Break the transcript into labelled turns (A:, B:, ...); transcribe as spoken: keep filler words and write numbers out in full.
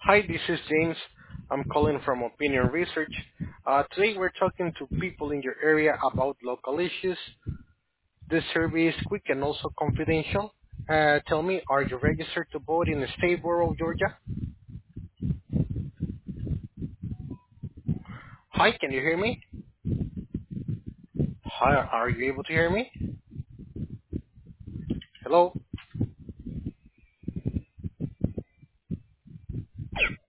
A: Hi, this is James. I'm calling from Opinion Research. Uh, today we're talking to people in your area about local issues. This survey is quick and also confidential. Uh, tell me, are you registered to vote in the state borough of Georgia? Hi, can you hear me? Hi, are you able to hear me? Hello?